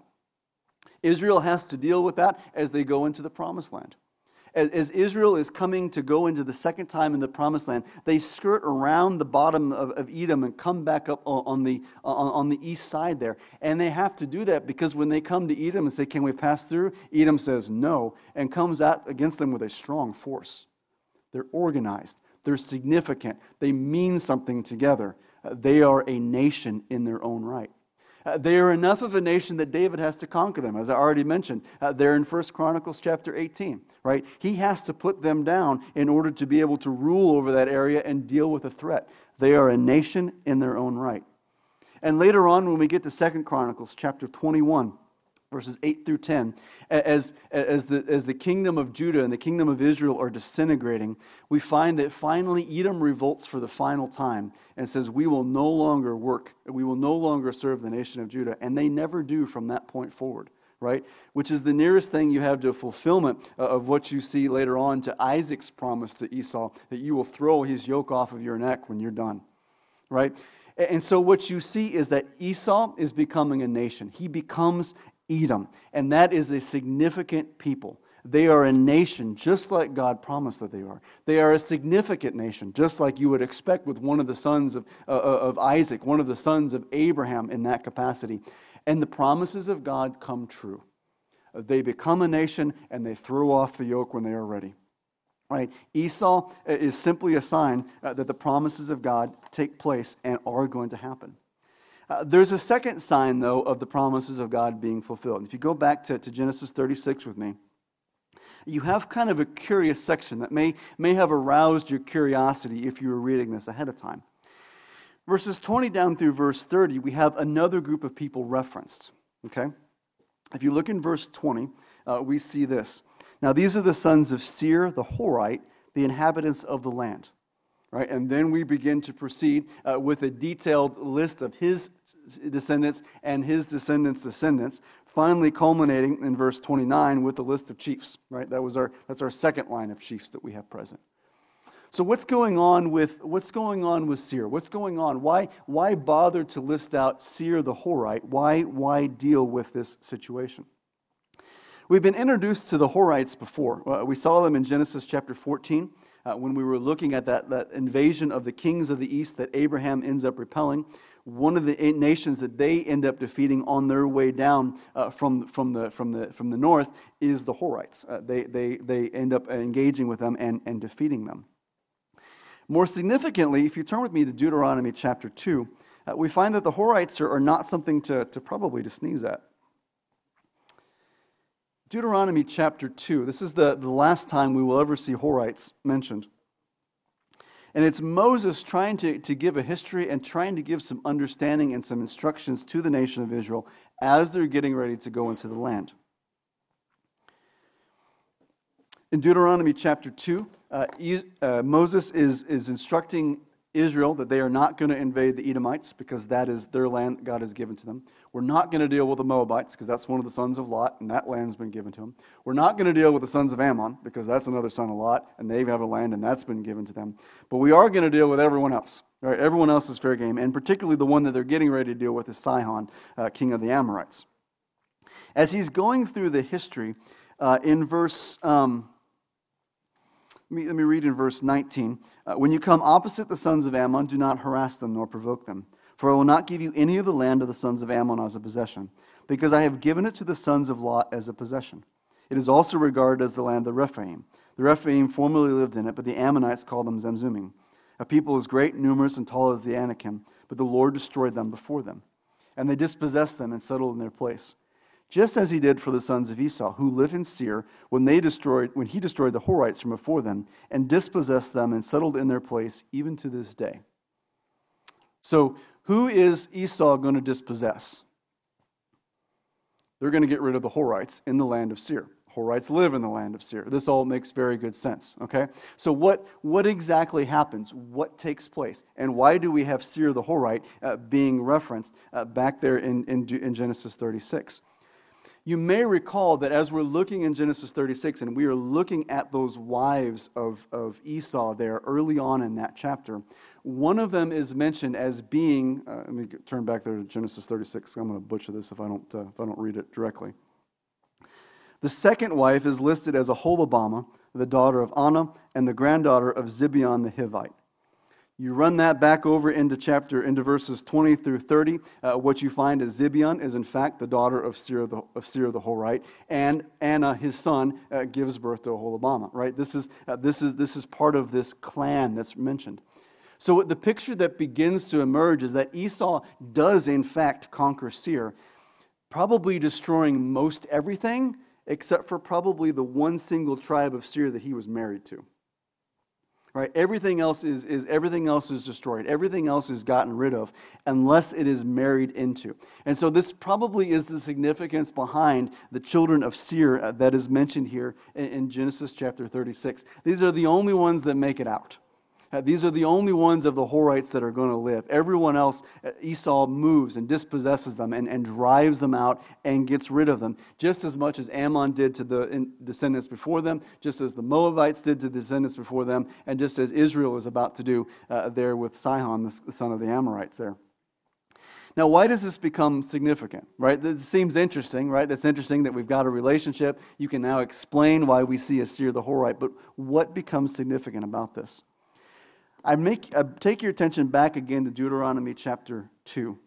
Israel has to deal with that as they go into the Promised Land. As Israel is coming to go into the second time in the Promised Land, they skirt around the bottom of Edom and come back up on the east side there. And they have to do that because when they come to Edom and say, can we pass through? Edom says no and comes out against them with a strong force. They're organized. They're significant. They mean something together. They are a nation in their own right. They are enough of a nation that David has to conquer them, as I already mentioned. They're in 1 Chronicles chapter 18, right? He has to put them down in order to be able to rule over that area and deal with the threat. They are a nation in their own right. And later on, when we get to 2 Chronicles chapter 21, verses 8 through 10, as the kingdom of Judah and the kingdom of Israel are disintegrating, we find that finally Edom revolts for the final time and says, we will no longer work, we will no longer serve the nation of Judah. And they never do from that point forward, right? Which is the nearest thing you have to a fulfillment of what you see later on to Isaac's promise to Esau, that you will throw his yoke off of your neck when you're done, right? And so what you see is that Esau is becoming a nation. He becomes Edom, and that is a significant people. They are a nation just like God promised that they are. They are a significant nation, just like you would expect with one of the sons of Isaac, one of the sons of Abraham in that capacity. And the promises of God come true. They become a nation, and they throw off the yoke when they are ready. Right? Esau is simply a sign that the promises of God take place and are going to happen. There's a second sign, though, of the promises of God being fulfilled. If you go back to Genesis 36 with me, you have kind of a curious section that may have aroused your curiosity if you were reading this ahead of time. Verses 20 down through verse 30, we have another group of people referenced. Okay? If you look in verse 20, we see this. Now, these are the sons of Seir the Horite, the inhabitants of the land. Right? And then we begin to proceed with a detailed list of his descendants and his descendants' descendants, finally culminating in verse 29 with the list of chiefs. Right? That's our second line of chiefs that we have present. So what's going on with Seir? What's going on? Why bother to list out Seir the Horite? Why deal with this situation? We've been introduced to the Horites before. We saw them in Genesis chapter 14. When we were looking at that invasion of the kings of the east that Abraham ends up repelling. One of the nations that they end up defeating on their way down from the north is the Horites. They end up engaging with them and defeating them. More significantly, if you turn with me to Deuteronomy chapter 2, we find that the Horites are not something to probably to sneeze at. Deuteronomy chapter 2, this is the last time we will ever see Horites mentioned. And it's Moses trying to give a history and trying to give some understanding and some instructions to the nation of Israel as they're getting ready to go into the land. In Deuteronomy chapter 2, Moses is instructing Israel that they are not going to invade the Edomites because that is their land that God has given to them. We're not going to deal with the Moabites because that's one of the sons of Lot and that land's been given to them. We're not going to deal with the sons of Ammon because that's another son of Lot and they have a land and that's been given to them. But we are going to deal with everyone else. Right? Everyone else is fair game, and particularly the one that they're getting ready to deal with is Sihon, king of the Amorites. As he's going through the history, in verse... Let me read in verse 19. When you come opposite the sons of Ammon, do not harass them nor provoke them. For I will not give you any of the land of the sons of Ammon as a possession, because I have given it to the sons of Lot as a possession. It is also regarded as the land of the Rephaim. The Rephaim formerly lived in it, but the Ammonites called them Zamzummim. A people as great, numerous, and tall as the Anakim, but the Lord destroyed them before them. And they dispossessed them and settled in their place. Just as he did for the sons of Esau, who live in Seir, when he destroyed the Horites from before them, and dispossessed them and settled in their place, even to this day. So, who is Esau going to dispossess? They're going to get rid of the Horites in the land of Seir. Horites live in the land of Seir. This all makes very good sense, okay? So what exactly happens? What takes place? And why do we have Seir the Horite being referenced back there in Genesis 36? You may recall that as we're looking in Genesis 36 and we are looking at those wives of Esau there early on in that chapter, one of them is mentioned as being, let me turn back there to Genesis 36. I'm going to butcher this if I don't read it directly. The second wife is listed as Aholibamah, the daughter of Anah, and the granddaughter of Zibeon the Hivite. You run that back over into verses 20 through 30. What you find is Zibeon is in fact the daughter of Seir the Horite, and Anah, his son, gives birth to Aholibamah. Right? This is part of this clan that's mentioned. So the picture that begins to emerge is that Esau does in fact conquer Seir, probably destroying most everything except for probably the one single tribe of Seir that he was married to. Right? Everything else is destroyed. Everything else is gotten rid of unless it is married into. And so this probably is the significance behind the children of Seir that is mentioned here in Genesis chapter 36. These are the only ones that make it out. These are the only ones of the Horites that are going to live. Everyone else, Esau moves and dispossesses them and drives them out and gets rid of them, just as much as Ammon did to the descendants before them, just as the Moabites did to the descendants before them, and just as Israel is about to do there with Sihon, the son of the Amorites there. Now, why does this become significant, right? It seems interesting, right? It's interesting that we've got a relationship. You can now explain why we see a Seir the Horite, but what becomes significant about this? I take your attention back again to Deuteronomy chapter 2.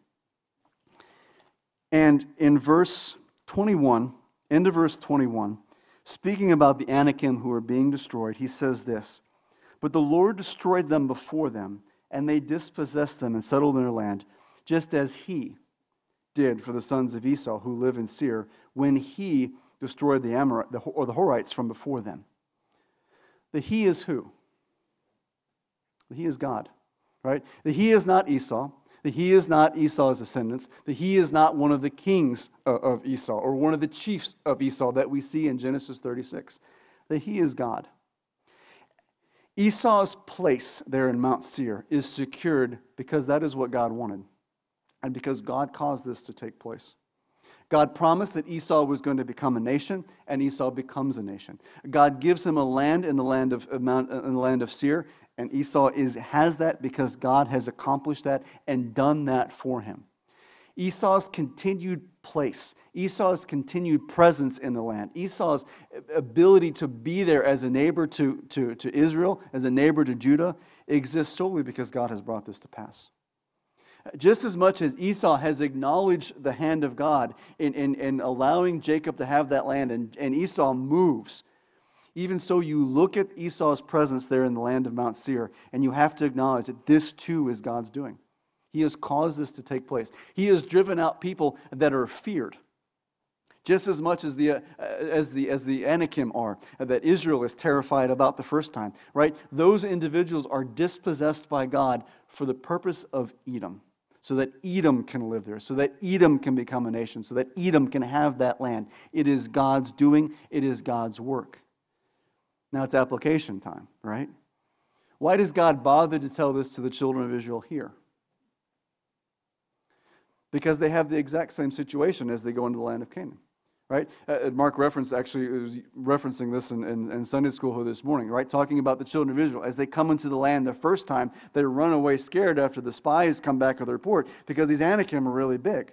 And in verse 21, end of verse 21, speaking about the Anakim who are being destroyed, he says this, "But the Lord destroyed them before them, and they dispossessed them and settled in their land, just as he did for the sons of Esau who live in Seir, when he destroyed the Horites from before them." The he is who? The he is God, right? The he is not Esau. The he is not Esau's descendants. The he is not one of the kings of Esau or one of the chiefs of Esau that we see in Genesis 36. The he is God. Esau's place there in Mount Seir is secured because that is what God wanted and because God caused this to take place. God promised that Esau was going to become a nation, and Esau becomes a nation. God gives him a land in the land of Seir, and Esau has that because God has accomplished that and done that for him. Esau's continued place, Esau's continued presence in the land, Esau's ability to be there as a neighbor to Israel, as a neighbor to Judah, exists solely because God has brought this to pass. Just as much as Esau has acknowledged the hand of God in allowing Jacob to have that land, and Esau moves, even so you look at Esau's presence there in the land of Mount Seir, and you have to acknowledge that this too is God's doing. He has caused this to take place. He has driven out people that are feared. just as much as the Anakim are, that Israel is terrified about the first time, right? Those individuals are dispossessed by God for the purpose of Edom, so that Edom can live there, so that Edom can become a nation, so that Edom can have that land. It is God's doing. It is God's work. Now it's application time, right? Why does God bother to tell this to the children of Israel here? Because they have the exact same situation as they go into the land of Canaan, right? Mark was referencing this in Sunday school this morning, right? Talking about the children of Israel. As they come into the land the first time, they run away scared after the spies come back with a report because these Anakim are really big.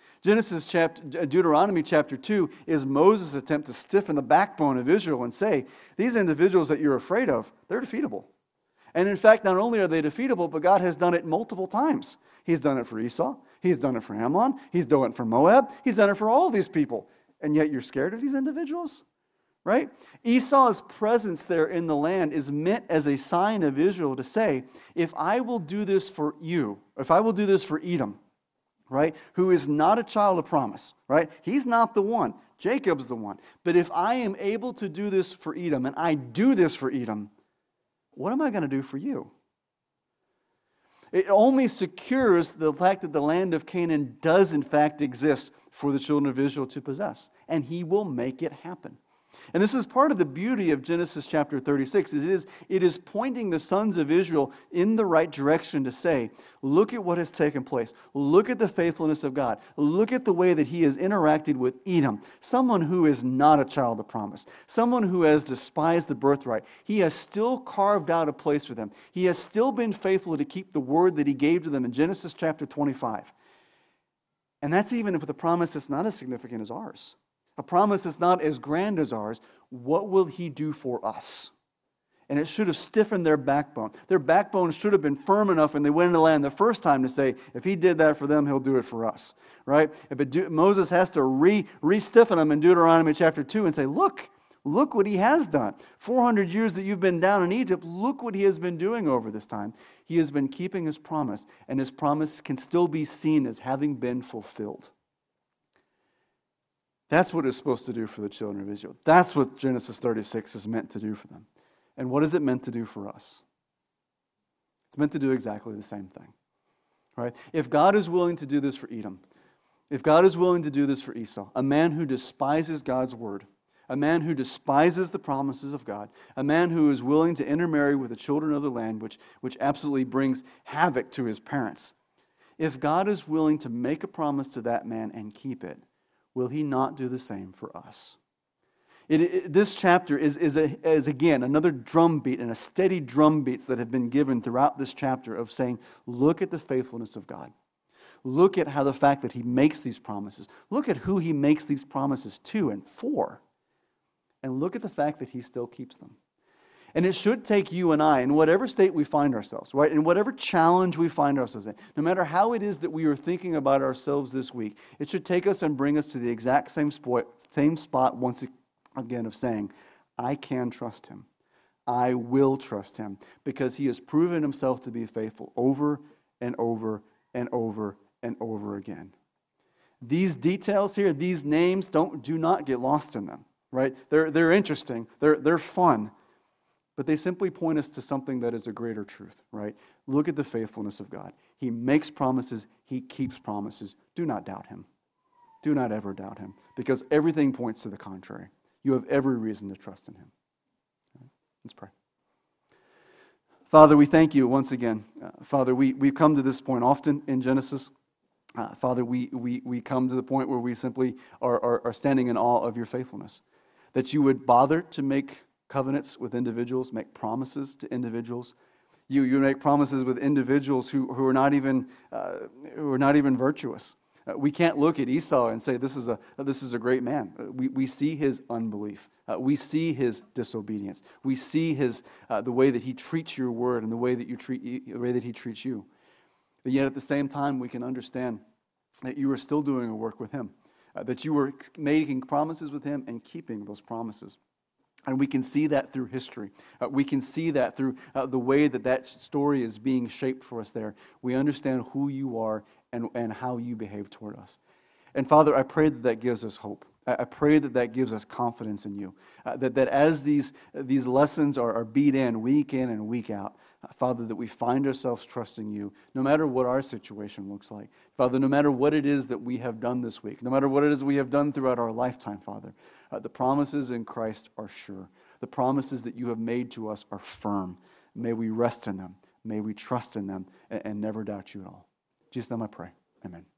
Deuteronomy chapter 2 is Moses' attempt to stiffen the backbone of Israel and say, these individuals that you're afraid of, they're defeatable. And in fact, not only are they defeatable, but God has done it multiple times. He's done it for Esau. He's done it for Ammon. He's done it for Moab. He's done it for all these people. And yet you're scared of these individuals? Right? Esau's presence there in the land is meant as a sign of Israel to say, if I will do this for you, if I will do this for Edom, right, who is not a child of promise, right? He's not the one. Jacob's the one. But if I am able to do this for Edom, and I do this for Edom, what am I going to do for you? It only secures the fact that the land of Canaan does in fact exist for the children of Israel to possess. And He will make it happen. And this is part of the beauty of Genesis chapter 36. It is pointing the sons of Israel in the right direction to say, look at what has taken place. Look at the faithfulness of God. Look at the way that He has interacted with Edom, someone who is not a child of promise, someone who has despised the birthright. He has still carved out a place for them. He has still been faithful to keep the word that He gave to them in Genesis chapter 25. And that's even with a promise that's not as significant as ours. A promise that's not as grand as ours. What will He do for us? And it should have stiffened their backbone. Their backbone should have been firm enough when they went into the land the first time to say, if He did that for them, He'll do it for us. Right? Moses has to re-stiffen them in Deuteronomy chapter 2 and say, look what He has done. 400 years that you've been down in Egypt, look what He has been doing over this time. He has been keeping His promise, and His promise can still be seen as having been fulfilled. That's what it's supposed to do for the children of Israel. That's what Genesis 36 is meant to do for them. And what is it meant to do for us? It's meant to do exactly the same thing. Right? If God is willing to do this for Edom, if God is willing to do this for Esau, a man who despises God's word, a man who despises the promises of God, a man who is willing to intermarry with the children of the land, which absolutely brings havoc to his parents. If God is willing to make a promise to that man and keep it, will He not do the same for us? This chapter is again another drumbeat and a steady drumbeats that have been given throughout this chapter of saying, look at the faithfulness of God. Look at how the fact that He makes these promises. Look at who He makes these promises to and for. And look at the fact that He still keeps them. And it should take you and I, in whatever state we find ourselves, right, in whatever challenge we find ourselves in, no matter how it is that we are thinking about ourselves this week, it should take us and bring us to the exact same spot once again of saying, I can trust Him. I will trust Him, because He has proven Himself to be faithful over and over and over and over again. These details here, these names, do not get lost in them, right? They're interesting. They're fun. But they simply point us to something that is a greater truth, right? Look at the faithfulness of God. He makes promises. He keeps promises. Do not doubt Him. Do not ever doubt Him, because everything points to the contrary. You have every reason to trust in Him. Let's pray. Father, we thank You once again. Father, we've come to this point often in Genesis. Father, we come to the point where we simply are standing in awe of Your faithfulness. That You would bother to make covenants with individuals, make promises to individuals. You make promises with individuals who are not even virtuous. We can't look at Esau and say this is a great man. We see his unbelief. We see his disobedience. We see the way that he treats Your word and the way that he treats you. But yet at the same time, we can understand that You are still doing a work with him, that You were making promises with him and keeping those promises. And we can see that through history. We can see that through the way that story is being shaped for us there. We understand who You are and how You behave toward us. And Father, I pray that gives us hope. I pray that that gives us confidence in you, that as these lessons are beat in and week out, Father, that we find ourselves trusting you, no matter what our situation looks like. Father, no matter what it is that we have done this week, no matter what it is we have done throughout our lifetime, Father, the promises in Christ are sure. The promises that you have made to us are firm. May we rest in them. May we trust in them and never doubt you at all. In Jesus' name I pray. Amen.